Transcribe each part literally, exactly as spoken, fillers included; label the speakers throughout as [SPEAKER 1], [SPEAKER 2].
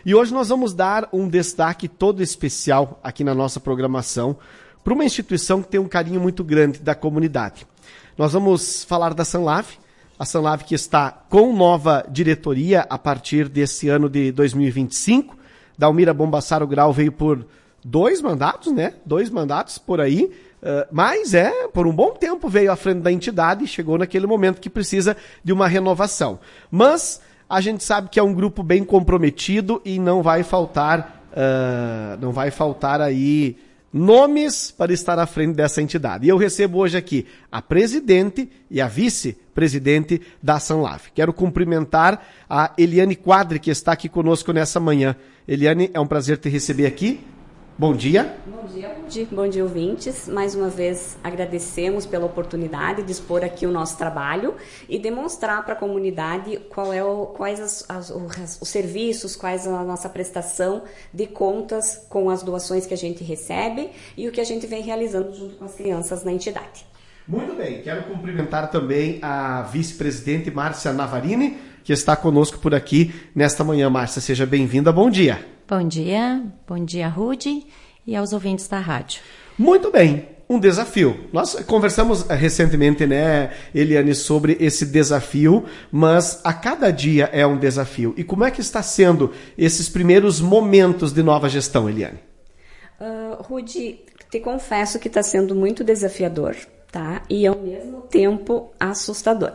[SPEAKER 1] E hoje nós vamos dar um destaque todo especial aqui na nossa programação para uma instituição que tem um carinho muito grande da comunidade. Nós vamos falar da Sanlave, a Sanlave que está com nova diretoria a partir desse ano de dois mil e vinte e cinco. Dalmira Bombassaro Grau veio por dois mandatos, né? Dois mandatos por aí, uh, mas é, por um bom tempo veio à frente da entidade e chegou naquele momento que precisa de uma renovação. Mas a gente sabe que é um grupo bem comprometido e não vai faltar, uh, não vai faltar aí nomes para estar à frente dessa entidade. E eu recebo hoje aqui a presidente e a vice-presidente da Sanlave. Quero cumprimentar a Eliane Quadri, que está aqui conosco nessa manhã. Eliane, é um prazer te receber aqui. Bom dia.
[SPEAKER 2] Bom dia, bom dia, bom dia, ouvintes. Mais uma vez agradecemos pela oportunidade de expor aqui o nosso trabalho e demonstrar para a comunidade qual é o, quais as, as, os, os serviços, quais a nossa prestação de contas com as doações que a gente recebe e o que a gente vem realizando junto com as crianças na entidade.
[SPEAKER 1] Muito bem, quero cumprimentar também a vice-presidente Márcia Navarini, que está conosco por aqui nesta manhã. Márcia, seja bem-vinda, bom dia.
[SPEAKER 3] Bom dia, bom dia, Rudy, e aos ouvintes da rádio.
[SPEAKER 1] Muito bem, um desafio. Nós conversamos recentemente, né, Eliane, sobre esse desafio, mas a cada dia é um desafio. E como é que está sendo esses primeiros momentos de nova gestão, Eliane?
[SPEAKER 2] Uh, Rudy, te confesso que está sendo muito desafiador. Tá? E ao mesmo tempo assustador.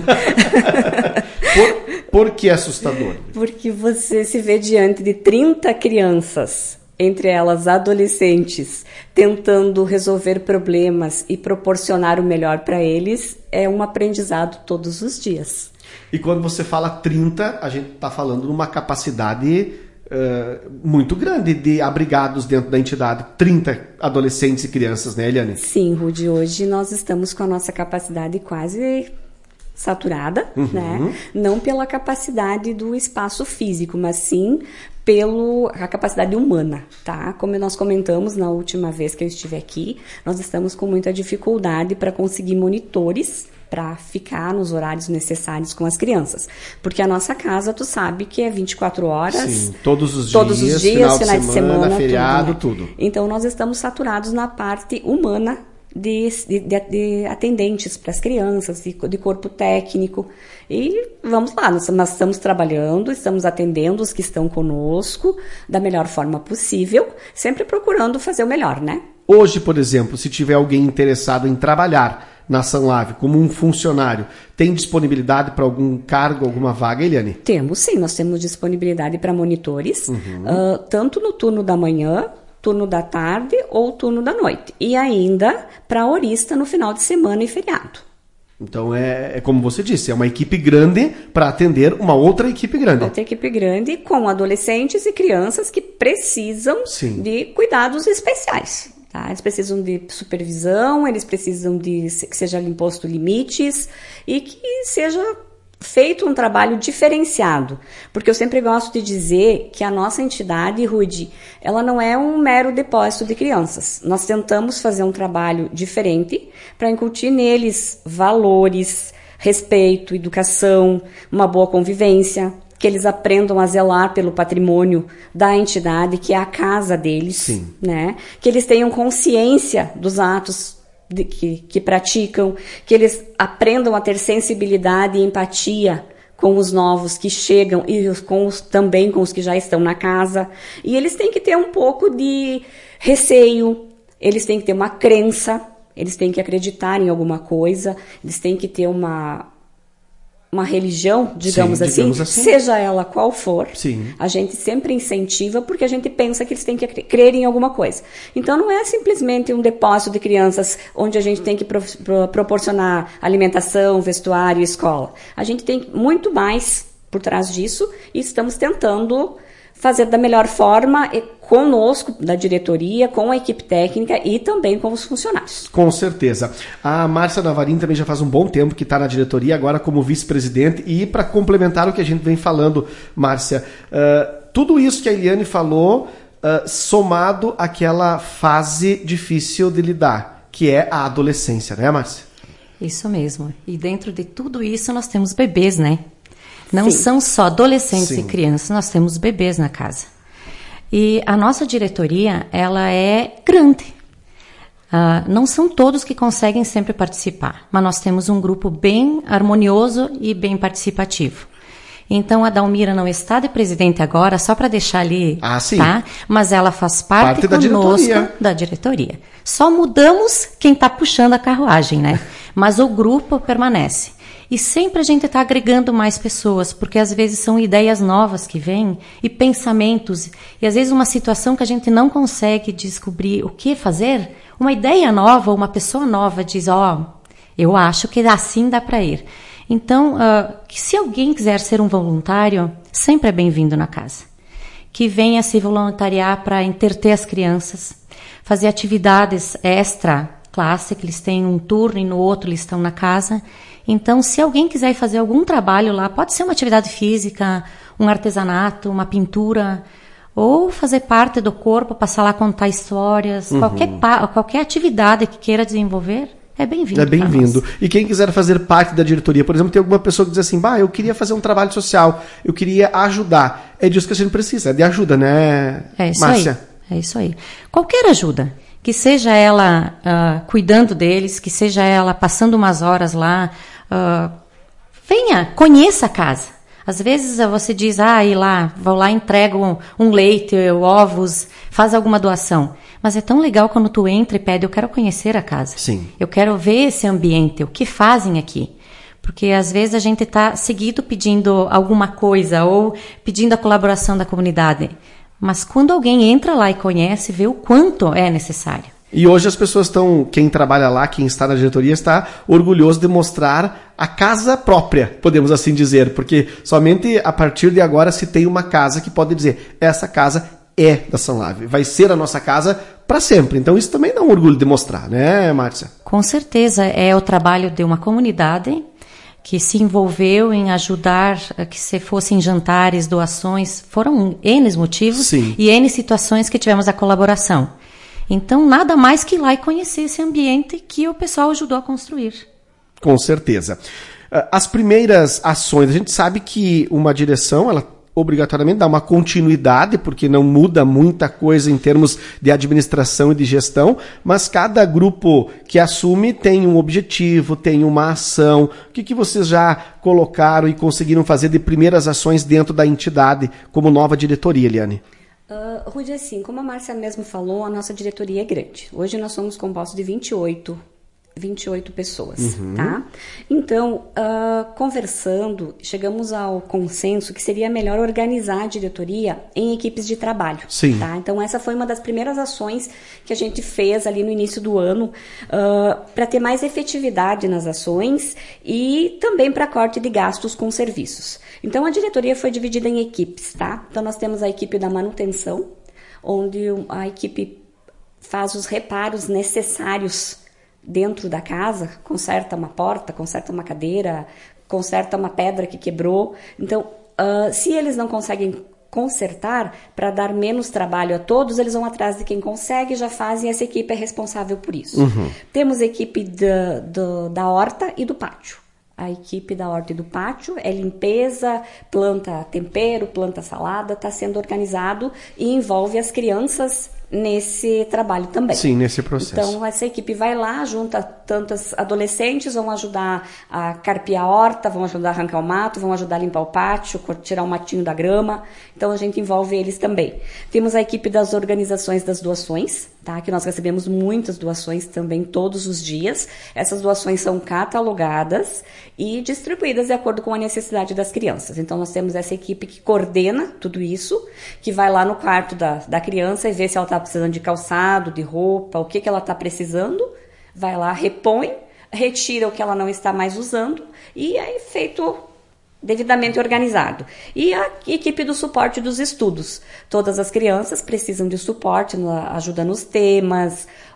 [SPEAKER 1] por, por que assustador?
[SPEAKER 2] Porque você se vê diante de trinta crianças, entre elas adolescentes, tentando resolver problemas e proporcionar o melhor para eles, é um aprendizado todos os dias.
[SPEAKER 1] E quando você fala trinta, a gente está falando de uma capacidade Uh, muito grande de abrigados dentro da entidade, trinta adolescentes e crianças, né, Eliane?
[SPEAKER 2] Sim, Rudy, hoje nós estamos com a nossa capacidade quase saturada, uhum. né? Não pela capacidade do espaço físico, mas sim pela capacidade humana, tá? Como nós comentamos na última vez que eu estive aqui, nós estamos com muita dificuldade para conseguir monitores para ficar nos horários necessários com as crianças. Porque a nossa casa, tu sabe que é vinte e quatro horas.
[SPEAKER 1] Sim, todos os
[SPEAKER 2] todos
[SPEAKER 1] dias,
[SPEAKER 2] os dias
[SPEAKER 1] final
[SPEAKER 2] finais
[SPEAKER 1] de
[SPEAKER 2] de
[SPEAKER 1] semana,
[SPEAKER 2] semana,
[SPEAKER 1] feriado,
[SPEAKER 2] tudo, né?
[SPEAKER 1] tudo.
[SPEAKER 2] Então, nós estamos saturados na parte humana de, de, de atendentes para as crianças, de, de corpo técnico. E vamos lá, nós, nós estamos trabalhando, estamos atendendo os que estão conosco da melhor forma possível, sempre procurando fazer o melhor, né?
[SPEAKER 1] Hoje, por exemplo, se tiver alguém interessado em trabalhar na Sanlave como um funcionário, tem disponibilidade para algum cargo, alguma vaga, Eliane?
[SPEAKER 2] Temos sim, nós temos disponibilidade para monitores, uhum. uh, tanto no turno da manhã, turno da tarde ou turno da noite. E ainda para horista no final de semana e feriado.
[SPEAKER 1] Então, é, é como você disse, é uma equipe grande para atender uma outra equipe grande.
[SPEAKER 2] Outra equipe grande com adolescentes e crianças que precisam sim. de cuidados especiais. Tá? Eles precisam de supervisão, eles precisam de que seja imposto limites e que seja feito um trabalho diferenciado. Porque eu sempre gosto de dizer que a nossa entidade, Rudy, ela não é um mero depósito de crianças. Nós tentamos fazer um trabalho diferente para incutir neles valores, respeito, educação, uma boa convivência, que eles aprendam a zelar pelo patrimônio da entidade, que é a casa deles, Sim. né? Que eles tenham consciência dos atos de, que, que praticam, que eles aprendam a ter sensibilidade e empatia com os novos que chegam e com os, também com os que já estão na casa. E eles têm que ter um pouco de receio, eles têm que ter uma crença, eles têm que acreditar em alguma coisa, eles têm que ter uma... uma religião, digamos, Sim, assim, digamos assim, seja ela qual for, Sim. a gente sempre incentiva porque a gente pensa que eles têm que crer em alguma coisa. Então não é simplesmente um depósito de crianças onde a gente tem que pro, pro, proporcionar alimentação, vestuário, escola. A gente tem muito mais por trás disso e estamos tentando fazer da melhor forma conosco, da diretoria, com a equipe técnica e também com os funcionários.
[SPEAKER 1] Com certeza. A Márcia Navarini também já faz um bom tempo que está na diretoria, agora como vice-presidente. E para complementar o que a gente vem falando, Márcia, uh, tudo isso que a Eliane falou, uh, somado àquela fase difícil de lidar, que é a adolescência, né, Márcia?
[SPEAKER 3] Isso mesmo. E dentro de tudo isso nós temos bebês, né? Não
[SPEAKER 2] Sim.
[SPEAKER 3] são só adolescentes
[SPEAKER 1] Sim.
[SPEAKER 3] e crianças, nós temos bebês na casa. E a nossa diretoria, ela é grande. Uh, não são todos que conseguem sempre participar, mas nós temos um grupo bem harmonioso e bem participativo. Então, a Dalmira não está de presidente agora, só para deixar ali,
[SPEAKER 1] ah, sim.
[SPEAKER 3] tá? Mas ela faz parte,
[SPEAKER 1] parte
[SPEAKER 3] conosco
[SPEAKER 1] da diretoria.
[SPEAKER 3] da diretoria. Só mudamos quem está puxando a carruagem, né? Mas o grupo permanece. E sempre a gente está agregando mais pessoas, porque às vezes são ideias novas que vêm e pensamentos. E às vezes uma situação que a gente não consegue descobrir o que fazer, uma ideia nova, uma pessoa nova diz, ó, oh, eu acho que assim dá para ir. Então, uh, que se alguém quiser ser um voluntário, sempre é bem-vindo na casa. Que venha se voluntariar para entreter as crianças, fazer atividades extra classe, que eles têm um turno e no outro eles estão na casa. Então, se alguém quiser fazer algum trabalho lá, pode ser uma atividade física, um artesanato, uma pintura, ou fazer parte do corpo, passar lá a contar histórias, uhum. qualquer, qualquer atividade que queira desenvolver, é bem-vindo.
[SPEAKER 1] É bem-vindo. E quem quiser fazer parte da diretoria, por exemplo, tem alguma pessoa que diz assim, bah, eu queria fazer um trabalho social, eu queria ajudar. É disso que a gente precisa, é de ajuda, né,
[SPEAKER 3] é isso
[SPEAKER 1] Márcia?
[SPEAKER 3] Aí, é isso aí. Qualquer ajuda. Que seja ela uh, cuidando deles, que seja ela passando umas horas lá. Uh, venha, conheça a casa. Às vezes você diz, ah, ir lá, vou lá, entrego um, um leite, ovos, faz alguma doação. Mas é tão legal quando tu entra e pede, eu quero conhecer a casa.
[SPEAKER 1] Sim.
[SPEAKER 3] Eu quero ver esse ambiente, o que fazem aqui. Porque às vezes a gente está seguido pedindo alguma coisa ou pedindo a colaboração da comunidade. Mas quando alguém entra lá e conhece, vê o quanto é necessário.
[SPEAKER 1] E hoje as pessoas estão, quem trabalha lá, quem está na diretoria, está orgulhoso de mostrar a casa própria, podemos assim dizer. Porque somente a partir de agora se tem uma casa que pode dizer, essa casa é da Sanlave, vai ser a nossa casa para sempre. Então isso também dá um orgulho de mostrar, né, Márcia?
[SPEAKER 3] Com certeza, é o trabalho de uma comunidade que se envolveu em ajudar que se fossem jantares, doações, foram N motivos Sim. e N situações que tivemos a colaboração. Então, nada mais que ir lá e conhecer esse ambiente que o pessoal ajudou a construir.
[SPEAKER 1] Com certeza. As primeiras ações, a gente sabe que uma direção, ela obrigatoriamente dá uma continuidade, porque não muda muita coisa em termos de administração e de gestão, mas cada grupo que assume tem um objetivo, tem uma ação. O que, que vocês já colocaram e conseguiram fazer de primeiras ações dentro da entidade como nova diretoria, Eliane?
[SPEAKER 2] Uh, Rudy, assim, como a Márcia mesmo falou, a nossa diretoria é grande. Hoje nós somos compostos de vinte e oito pessoas, uhum. tá? Então, uh, conversando, chegamos ao consenso que seria melhor organizar a diretoria em equipes de trabalho.
[SPEAKER 1] Sim.
[SPEAKER 2] Tá? Então, essa foi uma das primeiras ações que a gente fez ali no início do ano uh, para ter mais efetividade nas ações e também para corte de gastos com serviços. Então, a diretoria foi dividida em equipes, tá? Então, nós temos a equipe da manutenção, onde a equipe faz os reparos necessários dentro da casa, conserta uma porta, conserta uma cadeira, conserta uma pedra que quebrou. Então, uh, se eles não conseguem consertar, para dar menos trabalho a todos, eles vão atrás de quem consegue, já fazem, essa equipe é responsável por isso. Uhum. Temos a equipe da, da, da horta e do pátio. A equipe da horta e do pátio é limpeza, planta tempero, planta salada, está sendo organizado e envolve as crianças nesse trabalho também.
[SPEAKER 1] Sim, nesse processo.
[SPEAKER 2] Então, essa equipe vai lá, junta tantas adolescentes, vão ajudar a carpear a horta, vão ajudar a arrancar o mato, vão ajudar a limpar o pátio, tirar o matinho da grama. Então, a gente envolve eles também. Temos a equipe das organizações das doações, tá? Que nós recebemos muitas doações também todos os dias. Essas doações são catalogadas e distribuídas de acordo com a necessidade das crianças. Então, nós temos essa equipe que coordena tudo isso, que vai lá no quarto da, da criança e vê se ela está precisando de calçado, de roupa, o que, que ela está precisando, vai lá, repõe, retira o que ela não está mais usando e é feito devidamente organizado. E a equipe do suporte dos estudos. Todas as crianças precisam de suporte, ajuda nos temas,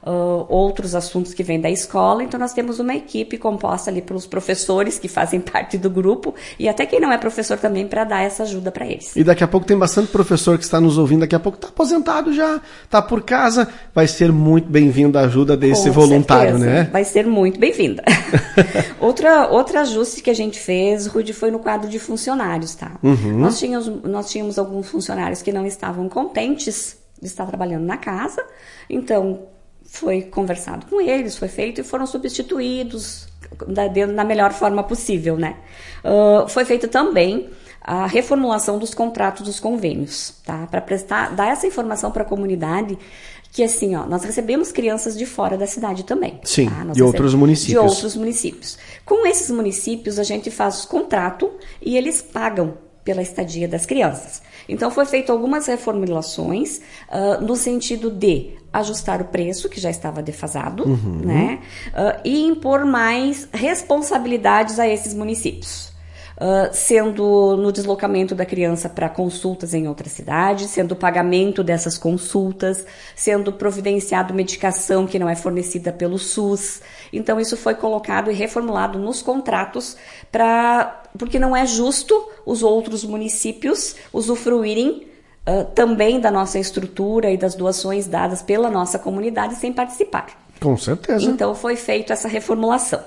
[SPEAKER 2] uh, outros assuntos que vêm da escola. Então nós temos uma equipe composta ali pelos professores que fazem parte do grupo e até quem não é professor também para dar essa ajuda para eles.
[SPEAKER 1] E daqui a pouco tem bastante professor que está nos ouvindo, daqui a pouco está aposentado já, está por casa, vai ser muito bem-vindo a ajuda desse
[SPEAKER 2] Com
[SPEAKER 1] voluntário,
[SPEAKER 2] certeza,
[SPEAKER 1] né?
[SPEAKER 2] Vai ser muito bem-vinda. Outra, outro ajuste que a gente fez, Rudy, foi no quadro de funcionários, tá? Uhum. Nós tínhamos, nós tínhamos alguns funcionários que não estavam contentes de estar trabalhando na casa, então foi conversado com eles, foi feito e foram substituídos da, de, da melhor forma possível, né? Uh, foi feito também a reformulação dos contratos dos convênios, tá? Para prestar, dar essa informação para a comunidade que assim, ó, nós recebemos crianças de fora da cidade também.
[SPEAKER 1] Sim,
[SPEAKER 2] tá?
[SPEAKER 1] de outros municípios.
[SPEAKER 2] De outros municípios. Com esses municípios, a gente faz o contrato e eles pagam pela estadia das crianças. Então, foi feito algumas reformulações uh, no sentido de ajustar o preço, que já estava defasado, uhum. né? Uh, e impor mais responsabilidades a esses municípios. Uh, sendo no deslocamento da criança para consultas em outra cidade, sendo o pagamento dessas consultas, sendo providenciado medicação que não é fornecida pelo SUS. Então, isso foi colocado e reformulado nos contratos, pra, porque não é justo os outros municípios usufruírem uh, também da nossa estrutura e das doações dadas pela nossa comunidade sem participar.
[SPEAKER 1] Com certeza.
[SPEAKER 2] Então, foi feita essa reformulação.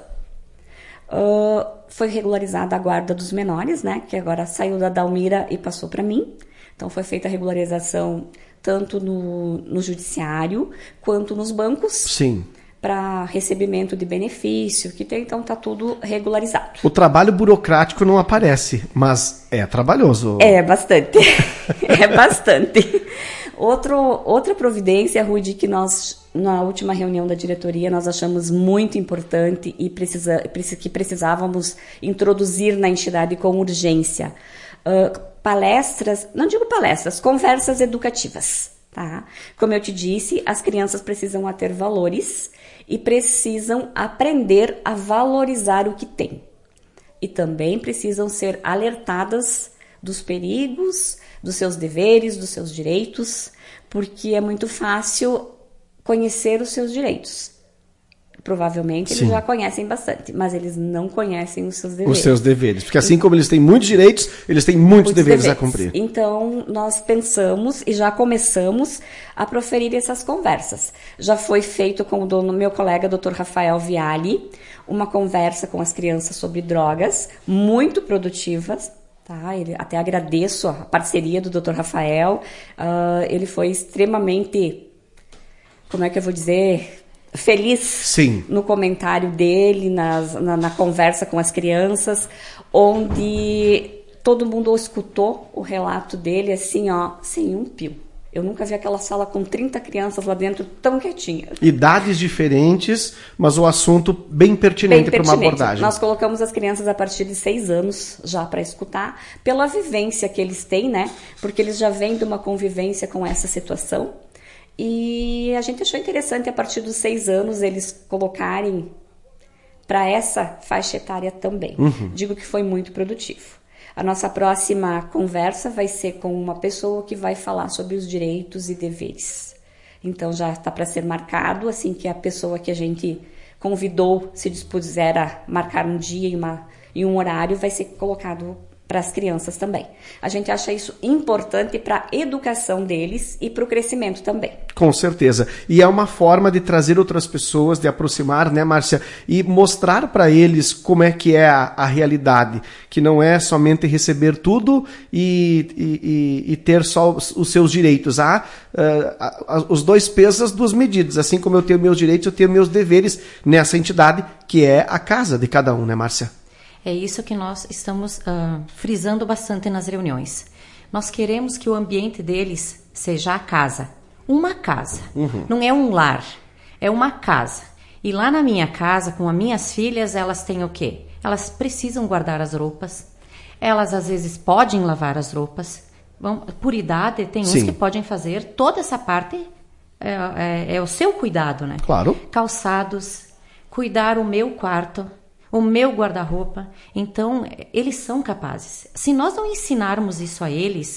[SPEAKER 2] Uh, foi regularizada a guarda dos menores, né, que agora saiu da Dalmira e passou para mim. Então foi feita a regularização tanto no, no judiciário quanto nos bancos.
[SPEAKER 1] Sim.
[SPEAKER 2] Para recebimento de benefício, que tem, então está tudo regularizado.
[SPEAKER 1] O trabalho burocrático não aparece, mas é trabalhoso.
[SPEAKER 2] É bastante, é bastante. Outro, outra providência, Rudy, que nós, na última reunião da diretoria, nós achamos muito importante e precisa, que precisávamos introduzir na entidade com urgência. Uh, palestras, não digo palestras, conversas educativas. Tá? Como eu te disse, as crianças precisam ter valores e precisam aprender a valorizar o que têm. E também precisam ser alertadas dos perigos, dos seus deveres, dos seus direitos, porque é muito fácil conhecer os seus direitos. Provavelmente eles Sim. já conhecem bastante, mas eles não conhecem os seus deveres.
[SPEAKER 1] Os seus deveres, porque assim como eles têm muitos direitos, eles têm muitos, muitos deveres, deveres a cumprir.
[SPEAKER 2] Então, nós pensamos e já começamos a proferir essas conversas. Já foi feito com o meu colega, doutor Rafael Viali, uma conversa com as crianças sobre drogas, muito produtivas. Tá? Ele, até agradeço a parceria do doutor Rafael. Uh, ele foi extremamente, como é que eu vou dizer... feliz
[SPEAKER 1] Sim.
[SPEAKER 2] no comentário dele, nas, na, na conversa com as crianças, onde todo mundo escutou o relato dele assim, ó, sem um pio. Eu nunca vi aquela sala com trinta crianças lá dentro tão quietinha.
[SPEAKER 1] Idades diferentes, mas o assunto bem pertinente, bem pertinente. Para uma abordagem.
[SPEAKER 2] Nós colocamos as crianças a partir de seis anos já para escutar, pela vivência que eles têm, né? Porque eles já vêm de uma convivência com essa situação. E a gente achou interessante, a partir dos seis anos, eles colocarem para essa faixa etária também. Uhum. Digo que foi muito produtivo. A nossa próxima conversa vai ser com uma pessoa que vai falar sobre os direitos e deveres. Então já está para ser marcado, assim que a pessoa que a gente convidou se dispuser a marcar um dia e, uma, e um horário, vai ser colocado para as crianças também. A gente acha isso importante para a educação deles e para o crescimento também.
[SPEAKER 1] Com certeza. E é uma forma de trazer outras pessoas, de aproximar, né, Márcia? E mostrar para eles como é que é a, a realidade. Que não é somente receber tudo e, e, e ter só os, os seus direitos. Há uh, uh, os dois pesos, as duas medidas. Assim como eu tenho meus direitos, eu tenho meus deveres nessa entidade, que é a casa de cada um, né, Márcia?
[SPEAKER 3] É isso que nós estamos uh, frisando bastante nas reuniões. Nós queremos que o ambiente deles seja a casa. Uma casa. Uhum. Não é um lar. É uma casa. E lá na minha casa, com as minhas filhas, elas têm o quê? Elas precisam guardar as roupas. Elas, às vezes, podem lavar as roupas. Bom, por idade, tem Sim. uns que podem fazer toda essa parte. É, é, é o seu cuidado, né?
[SPEAKER 1] Claro.
[SPEAKER 3] Calçados. Cuidar o meu quarto. O meu guarda-roupa. Então, eles são capazes. Se nós não ensinarmos isso a eles,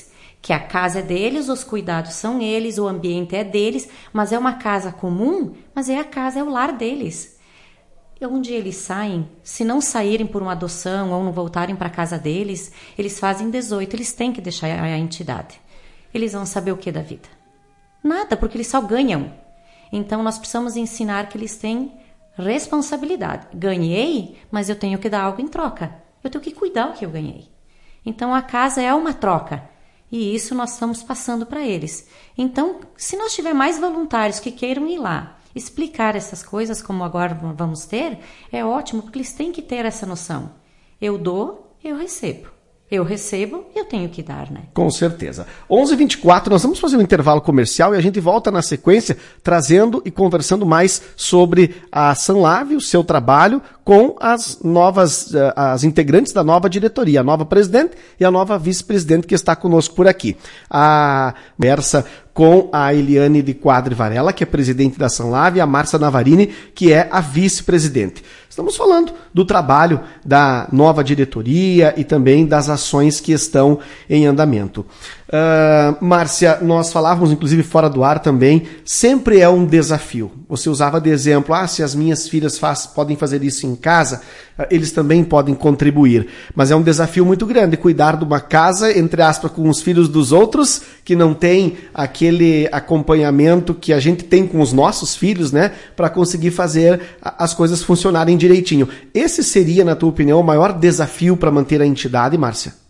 [SPEAKER 3] que a casa é deles, os cuidados são eles, o ambiente é deles, mas é uma casa comum, mas é a casa, é o lar deles. E onde eles saem, se não saírem por uma adoção ou não voltarem para a casa deles, eles fazem dezoito, eles têm que deixar a entidade. Eles vão saber o que da vida? Nada, porque eles só ganham. Então nós precisamos ensinar que eles têm responsabilidade. Ganhei, mas eu tenho que dar algo em troca. Eu tenho que cuidar do que eu ganhei. Então a casa é uma troca. E isso nós estamos passando para eles. Então, se nós tiver mais voluntários que queiram ir lá, explicar essas coisas como agora vamos ter, é ótimo, porque eles têm que ter essa noção. Eu dou, eu recebo. Eu recebo, eu tenho que dar, né?
[SPEAKER 1] Com certeza. onze e vinte e quatro, nós vamos fazer um intervalo comercial e a gente volta na sequência trazendo e conversando mais sobre a Sanlave, o seu trabalho com as novas, as integrantes da nova diretoria, a nova presidente e a nova vice-presidente que está conosco por aqui. A conversa com a Eliane de Quadri Varela, que é presidente da Sanlave, e a Márcia Navarini, que é a vice-presidente. Estamos falando do trabalho da nova diretoria e também das ações que estão em andamento. Uh, Márcia, nós falávamos, inclusive fora do ar também, sempre é um desafio. Você usava de exemplo, ah, se as minhas filhas faz, podem fazer isso em casa, uh, eles também podem contribuir. Mas é um desafio muito grande cuidar de uma casa, entre aspas, com os filhos dos outros, que não tem aquele acompanhamento que a gente tem com os nossos filhos, né, para conseguir fazer as coisas funcionarem direitinho. Esse seria, na tua opinião, o maior desafio para manter a entidade, Márcia?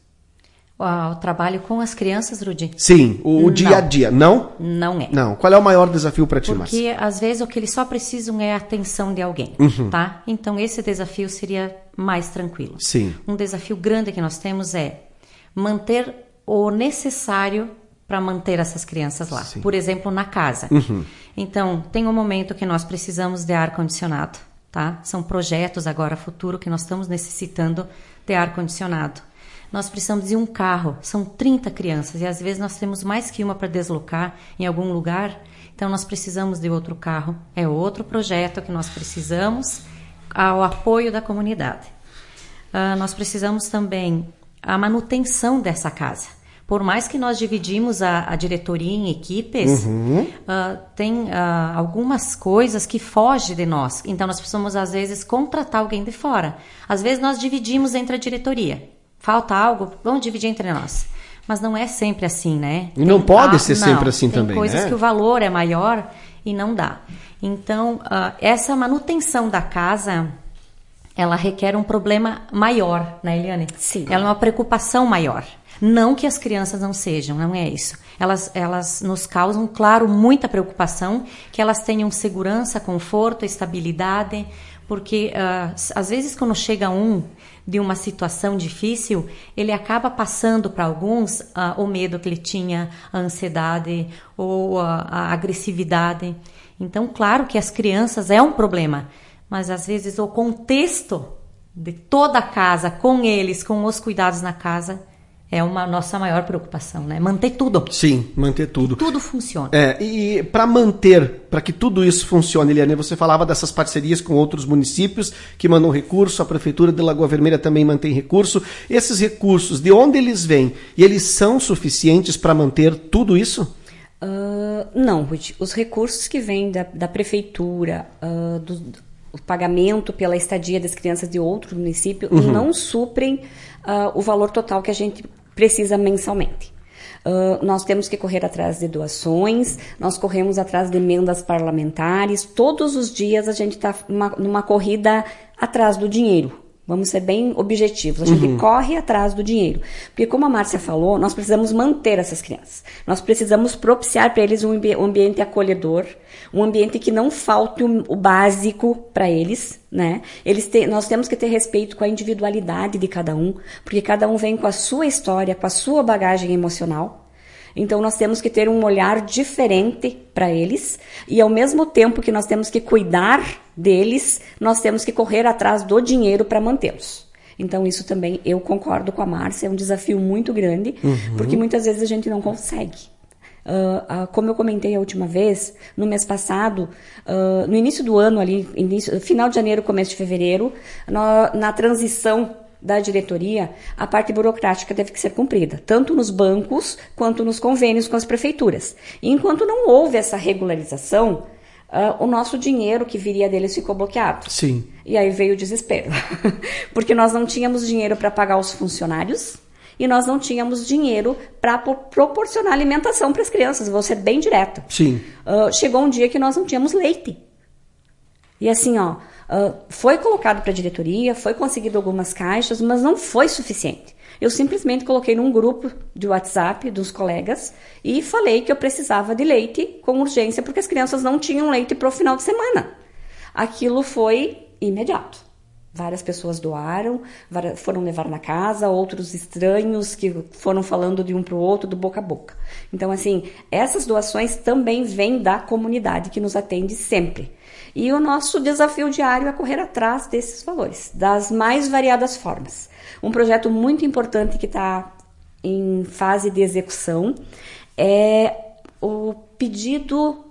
[SPEAKER 3] O trabalho com as crianças, Rudy?
[SPEAKER 1] Sim, o, o dia a dia. Não?
[SPEAKER 3] Não é.
[SPEAKER 1] Não. Qual é o maior desafio para ti, Márcia?
[SPEAKER 3] Porque, às vezes, o que eles só precisam é a atenção de alguém,
[SPEAKER 1] uhum.
[SPEAKER 3] tá? Então, esse desafio seria mais tranquilo.
[SPEAKER 1] Sim.
[SPEAKER 3] Um desafio grande que nós temos é manter o necessário para manter essas crianças lá. Sim. Por exemplo, na casa.
[SPEAKER 1] Uhum.
[SPEAKER 3] Então, tem um momento que nós precisamos de ar-condicionado, tá? São projetos agora, futuro, que nós estamos necessitando de ar-condicionado. Nós precisamos de um carro, são trinta crianças e às vezes nós temos mais que uma para deslocar em algum lugar, então nós precisamos de outro carro. É outro projeto que nós precisamos ao apoio da comunidade. Uh, nós precisamos também a manutenção dessa casa. Por mais que nós dividimos a, a diretoria em equipes,
[SPEAKER 1] uhum.
[SPEAKER 3] uh, tem uh, algumas coisas que fogem de nós. Então nós precisamos às vezes contratar alguém de fora. Às vezes nós dividimos entre a diretoria. Falta algo, vamos dividir entre nós. Mas não é sempre assim, né?
[SPEAKER 1] E não
[SPEAKER 3] tem,
[SPEAKER 1] pode
[SPEAKER 3] ah,
[SPEAKER 1] ser
[SPEAKER 3] não,
[SPEAKER 1] sempre assim
[SPEAKER 3] tem
[SPEAKER 1] também,
[SPEAKER 3] coisas
[SPEAKER 1] né?
[SPEAKER 3] que o valor é maior e não dá. Então, uh, essa manutenção da casa, ela requer um problema maior, né, Eliane?
[SPEAKER 2] Sim.
[SPEAKER 3] Ela é uma preocupação maior. Não que as crianças não sejam, não é isso. Elas, elas nos causam, claro, muita preocupação, que elas tenham segurança, conforto, estabilidade, porque uh, às vezes quando chega um de uma situação difícil, ele acaba passando para alguns uh, o medo que ele tinha, a ansiedade ou a, a agressividade. Então, claro que as crianças é um problema, mas às vezes o contexto de toda a casa, com eles, com os cuidados na casa, é uma nossa maior preocupação, né? Manter tudo.
[SPEAKER 1] Sim, manter tudo.
[SPEAKER 3] Que tudo funciona.
[SPEAKER 1] É, e para manter, para que tudo isso funcione, Eliane, você falava dessas parcerias com outros municípios que mandam recurso, a Prefeitura de Lagoa Vermelha também mantém recurso. Esses recursos, de onde eles vêm? E eles são suficientes para manter tudo isso?
[SPEAKER 2] Uh, não, Ruth. Os recursos que vêm da, da Prefeitura, uh, do, o pagamento pela estadia das crianças de outro município, uhum. não suprem uh, o valor total que a gente precisa mensalmente. Uh, nós temos que correr atrás de doações, nós corremos atrás de emendas parlamentares, todos os dias a gente está numa corrida atrás do dinheiro. Vamos ser bem objetivos, a gente uhum. corre atrás do dinheiro. Porque como a Márcia falou, nós precisamos manter essas crianças. Nós precisamos propiciar para eles um ambi- um ambiente acolhedor, um ambiente que não falte o, o básico para eles, né? Eles te, nós temos que ter respeito com a individualidade de cada um, porque cada um vem com a sua história, com a sua bagagem emocional. Então, nós temos que ter um olhar diferente para eles e, ao mesmo tempo que nós temos que cuidar deles, nós temos que correr atrás do dinheiro para mantê-los. Então, isso também, eu concordo com a Márcia, é um desafio muito grande, uhum. porque muitas vezes a gente não consegue. Uh, uh, como eu comentei a última vez, no mês passado, uh, no início do ano, ali, início, final de janeiro, começo de fevereiro, na, na transição da diretoria, a parte burocrática teve que ser cumprida, tanto nos bancos quanto nos convênios com as prefeituras. E enquanto não houve essa regularização, uh, o nosso dinheiro que viria deles ficou bloqueado.
[SPEAKER 1] Sim.
[SPEAKER 2] E aí veio o desespero, porque nós não tínhamos dinheiro para pagar os funcionários e nós não tínhamos dinheiro para proporcionar alimentação para as crianças. Vou ser bem direta.
[SPEAKER 1] Sim.
[SPEAKER 2] Uh, chegou um dia que nós não tínhamos leite. E assim, ó, uh, foi colocado para a diretoria, foi conseguido algumas caixas, mas não foi suficiente. Eu simplesmente coloquei num grupo de WhatsApp dos colegas e falei que eu precisava de leite com urgência, porque as crianças não tinham leite para o final de semana. Aquilo foi imediato. Várias pessoas doaram, foram levar na casa, outros estranhos que foram falando de um para o outro, do boca a boca. Então, assim, essas doações também vêm da comunidade que nos atende sempre. E o nosso desafio diário é correr atrás desses valores, das mais variadas formas. Um projeto muito importante que está em fase de execução é o pedido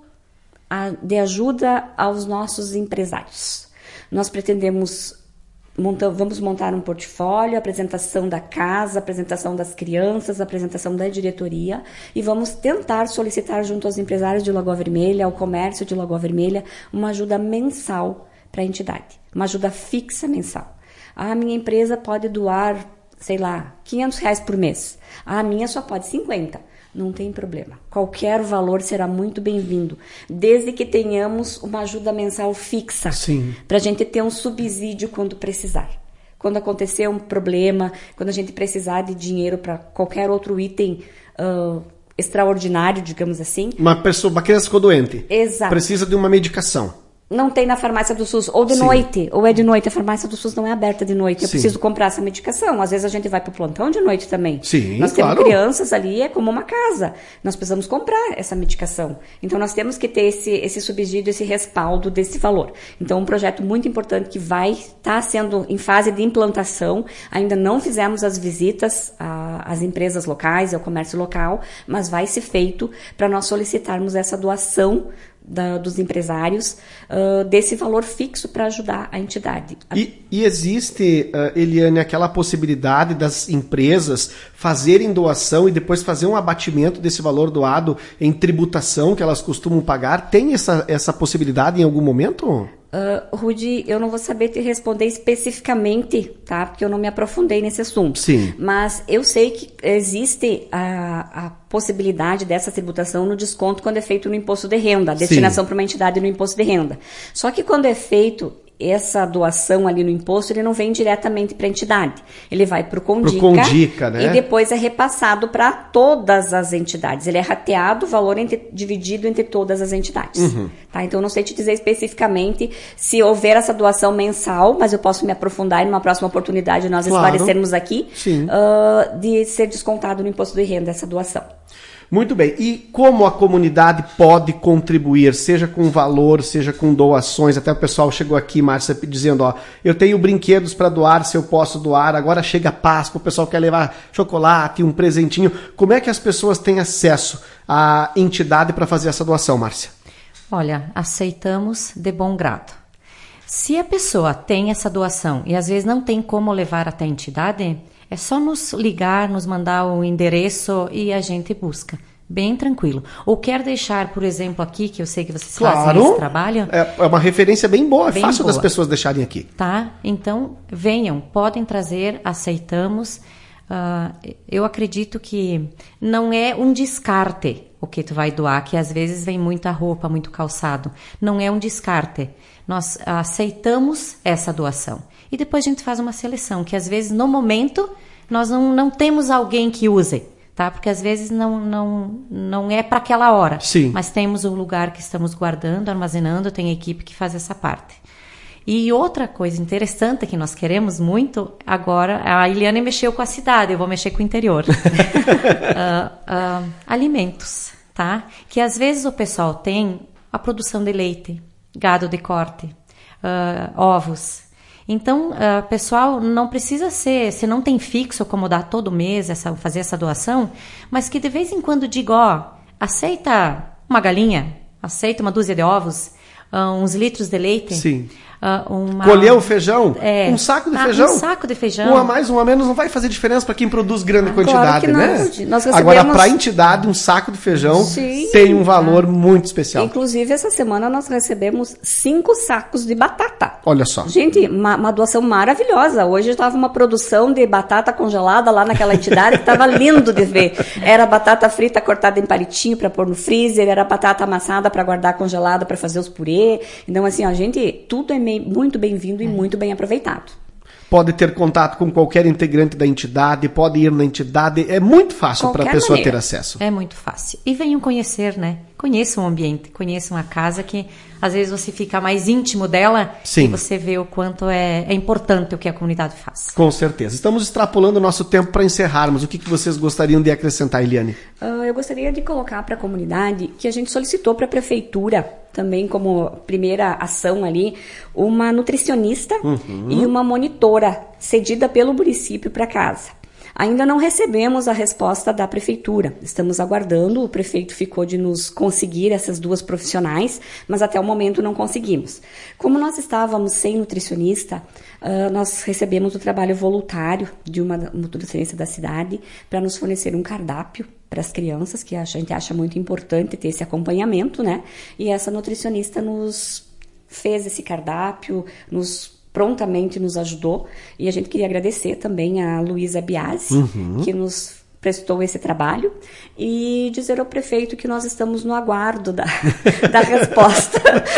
[SPEAKER 2] de ajuda aos nossos empresários. Nós pretendemos, monta, vamos montar um portfólio, apresentação da casa, apresentação das crianças, apresentação da diretoria e vamos tentar solicitar junto aos empresários de Lagoa Vermelha, ao comércio de Lagoa Vermelha, uma ajuda mensal para a entidade, uma ajuda fixa mensal. A minha empresa pode doar, sei lá, quinhentos reais por mês. A minha só pode cinquenta. Não tem problema. Qualquer valor será muito bem-vindo, desde que tenhamos uma ajuda mensal fixa, para a gente ter um subsídio quando precisar. Quando acontecer um problema, quando a gente precisar de dinheiro para qualquer outro item uh, extraordinário, digamos assim.
[SPEAKER 1] Uma pessoa, uma criança ficou doente.
[SPEAKER 2] Exato.
[SPEAKER 1] Precisa de uma medicação.
[SPEAKER 2] Não tem na farmácia do SUS, ou de Sim. noite, ou é de noite, a farmácia do SUS não é aberta de noite, eu Sim. preciso comprar essa medicação, às vezes a gente vai para o plantão de noite também.
[SPEAKER 1] Sim,
[SPEAKER 2] nós
[SPEAKER 1] claro.
[SPEAKER 2] temos crianças ali, é como uma casa, nós precisamos comprar essa medicação, então nós temos que ter esse, esse subsídio, esse respaldo desse valor. Então um projeto muito importante que vai estar tá sendo em fase de implantação, ainda não fizemos as visitas às empresas locais, ao comércio local, mas vai ser feito para nós solicitarmos essa doação Da, dos empresários, uh, desse valor fixo para ajudar a entidade.
[SPEAKER 1] E, e existe, uh, Eliane, aquela possibilidade das empresas fazerem doação e depois fazer um abatimento desse valor doado em tributação que elas costumam pagar? Tem essa, essa possibilidade em algum momento?
[SPEAKER 2] Uh, Rudy, eu não vou saber te responder especificamente, tá? Porque eu não me aprofundei nesse assunto.
[SPEAKER 1] Sim.
[SPEAKER 2] Mas eu sei que existe a, a possibilidade dessa tributação no desconto quando é feito no imposto de renda, a destinação para uma entidade no imposto de renda. Só que quando é feito essa doação ali no imposto, ele não vem diretamente para a entidade. Ele vai para o Condica,
[SPEAKER 1] Condica, né?
[SPEAKER 2] E depois é repassado para todas as entidades. Ele é rateado, o valor entre, dividido entre todas as entidades. Uhum. Tá? Então, eu não sei te dizer especificamente se houver essa doação mensal, mas eu posso me aprofundar e numa próxima oportunidade nós claro. esclarecermos aqui, uh, de ser descontado no imposto de renda essa doação.
[SPEAKER 1] Muito bem. E como a comunidade pode contribuir, seja com valor, seja com doações? Até o pessoal chegou aqui, Márcia, dizendo, ó, eu tenho brinquedos para doar, se eu posso doar, agora chega a Páscoa, o pessoal quer levar chocolate, um presentinho. Como é que as pessoas têm acesso à entidade para fazer essa doação, Márcia?
[SPEAKER 3] Olha, aceitamos de bom grado. Se a pessoa tem essa doação e às vezes não tem como levar até a entidade, é só nos ligar, nos mandar o endereço e a gente busca. Bem tranquilo. Ou quer deixar, por exemplo, aqui, que eu sei que vocês claro, fazem esse trabalho.
[SPEAKER 1] É uma referência bem boa, é
[SPEAKER 3] bem
[SPEAKER 1] fácil
[SPEAKER 3] boa.
[SPEAKER 1] das pessoas deixarem aqui.
[SPEAKER 3] Tá? Então, venham, podem trazer, aceitamos. Uh, eu acredito que não é um descarte o que tu vai doar, que às vezes vem muita roupa, muito calçado. Não é um descarte. Nós aceitamos essa doação. E depois a gente faz uma seleção, que às vezes no momento nós não, não temos alguém que use, tá? Porque às vezes não, não, não é para aquela hora.
[SPEAKER 1] Sim.
[SPEAKER 3] Mas temos o lugar que estamos guardando, armazenando, tem equipe que faz essa parte. E outra coisa interessante que nós queremos muito, agora, a Eliane mexeu com a cidade, eu vou mexer com o interior. uh, uh, alimentos, tá? Que às vezes o pessoal tem a produção de leite, gado de corte, uh, ovos. Então, uh, pessoal, não precisa ser, se não tem fixo como dar todo mês, essa, fazer essa doação, mas que de vez em quando diga, ó, aceita uma galinha, aceita uma dúzia de ovos, uh, uns litros de leite.
[SPEAKER 1] Sim.
[SPEAKER 3] uh, uma...
[SPEAKER 1] Colher o feijão?
[SPEAKER 3] É,
[SPEAKER 1] um saco de
[SPEAKER 3] ah,
[SPEAKER 1] feijão?
[SPEAKER 3] Um saco de feijão.
[SPEAKER 1] Um a mais, um a menos não vai fazer diferença para quem produz grande
[SPEAKER 2] ah,
[SPEAKER 1] quantidade,
[SPEAKER 2] claro
[SPEAKER 1] né?
[SPEAKER 2] Nós recebemos...
[SPEAKER 1] Agora, para a entidade, um saco de feijão Sim, tem um valor ah. muito especial.
[SPEAKER 2] Inclusive, essa semana nós recebemos cinco sacos de batata.
[SPEAKER 1] Olha só.
[SPEAKER 2] Gente, uma, uma doação maravilhosa. Hoje estava uma produção de batata congelada lá naquela entidade que estava lindo de ver. Era batata frita cortada em palitinho para pôr no freezer, era batata amassada para guardar congelada para fazer os purê. Então, assim, a gente, tudo é meio, muito bem-vindo e muito bem aproveitado.
[SPEAKER 1] Pode ter contato com qualquer integrante da entidade, pode ir na entidade, é muito fácil para a pessoa maneira. ter acesso.
[SPEAKER 3] É muito fácil. E venham conhecer, né? Conheçam o ambiente, conheçam a casa, que às vezes você fica mais íntimo dela Sim. e você vê o quanto é, é importante o que a comunidade faz.
[SPEAKER 1] Com certeza. Estamos extrapolando o nosso tempo para encerrarmos. O que, que vocês gostariam de acrescentar, Eliane?
[SPEAKER 2] Uh, eu gostaria de colocar para a comunidade que a gente solicitou para a prefeitura, também como primeira ação ali, uma nutricionista uhum. e uma monitora cedida pelo município para casa. Ainda não recebemos a resposta da prefeitura. Estamos aguardando, o prefeito ficou de nos conseguir essas duas profissionais, mas até o momento não conseguimos. Como nós estávamos sem nutricionista, uh, nós recebemos o trabalho voluntário de uma nutricionista da cidade para nos fornecer um cardápio para as crianças, que a gente acha muito importante ter esse acompanhamento, né? E essa nutricionista nos fez esse cardápio, nos prontamente nos ajudou, e a gente queria agradecer também a Luísa Biasi, uhum. que nos prestou esse trabalho, e dizer ao prefeito que nós estamos no aguardo da, da resposta.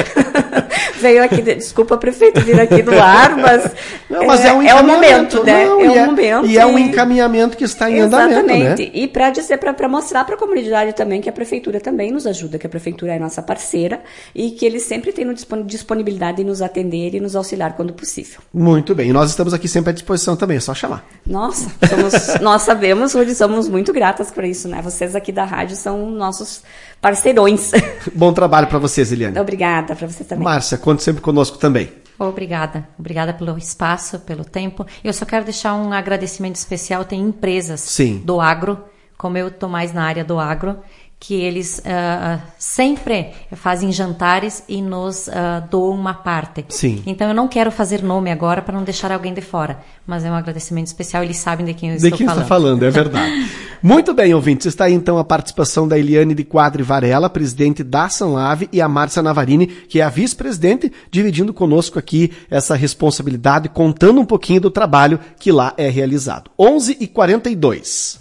[SPEAKER 2] Veio aqui, desculpa, prefeito, vir aqui no ar, mas,
[SPEAKER 1] não, mas é,
[SPEAKER 2] é,
[SPEAKER 1] um
[SPEAKER 2] é o momento, né?
[SPEAKER 1] Não,
[SPEAKER 2] é o
[SPEAKER 1] é,
[SPEAKER 2] momento.
[SPEAKER 1] E é um encaminhamento que está em
[SPEAKER 2] Exatamente.
[SPEAKER 1] andamento, né?
[SPEAKER 2] E para dizer, para mostrar para a comunidade também que a prefeitura também nos ajuda, que a prefeitura é nossa parceira e que eles sempre têm disponibilidade de nos atender e nos auxiliar quando possível.
[SPEAKER 1] Muito bem. E nós estamos aqui sempre à disposição também, é só chamar.
[SPEAKER 2] Nossa, somos, nós sabemos, hoje somos muito gratas por isso, né? Vocês aqui da rádio são nossos parceirões.
[SPEAKER 1] Bom trabalho para vocês, Eliane.
[SPEAKER 2] Obrigada, para você também.
[SPEAKER 1] Márcia, conte sempre conosco também.
[SPEAKER 3] Obrigada. Obrigada pelo espaço, pelo tempo. Eu só quero deixar um agradecimento especial. Tem empresas Sim. do agro, como eu estou mais na área do agro, que eles uh, sempre fazem jantares e nos uh, doam uma parte.
[SPEAKER 1] Sim.
[SPEAKER 3] Então, eu não quero fazer nome agora para não deixar alguém de fora, mas é um agradecimento especial, eles sabem de quem eu
[SPEAKER 1] de
[SPEAKER 3] estou
[SPEAKER 1] quem
[SPEAKER 3] falando.
[SPEAKER 1] está falando, é verdade. Muito bem, ouvintes, está aí então a participação da Eliane de Quadri Varela, presidente da Sanlave, e a Márcia Navarini, que é a vice-presidente, dividindo conosco aqui essa responsabilidade, contando um pouquinho do trabalho que lá é realizado. onze e quarenta e dois.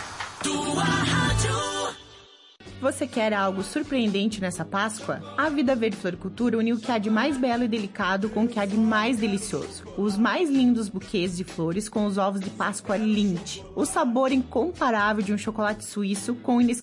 [SPEAKER 4] Você quer algo surpreendente nessa Páscoa? A Vida Verde Floricultura uniu o que há de mais belo e delicado com o que há de mais delicioso. Os mais lindos buquês de flores com os ovos de Páscoa Lindt. O sabor incomparável de um chocolate suíço com